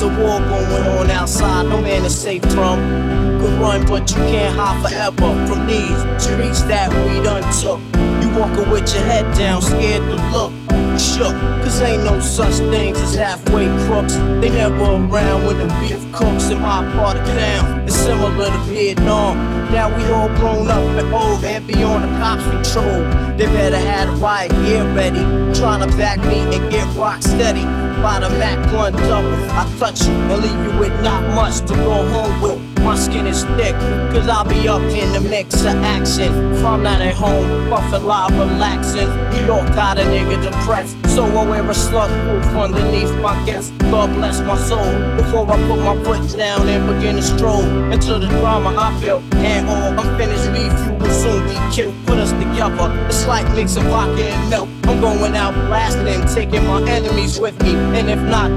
There's a war going on outside, no man is safe from. Could run, but you can't hide forever from these streets that we done took. You walking with your head down, scared to look. You shook, cause ain't no such things as halfway crooks. They never around when the beef cooks in my part of town. It's similar to Vietnam. Now we all grown up and old and beyond the cops' control. They better have the riot gear ready, trying to back me and get rock steady. By the Mac 1 double, I touch you and leave you with not much to go home with. My skin is thick, cause I'll be up in the mix of action. If I'm not at home, buffing live, relaxing. New York got a nigga depressed, so I wear a slug proof underneath my guest. God bless my soul, before I put my foot down and begin to stroll into the drama I feel. And all unfinished beef, you will soon be killed. Put us together, it's like mixing vodka and milk. I'm going out blasting, taking my enemies with me. And if not,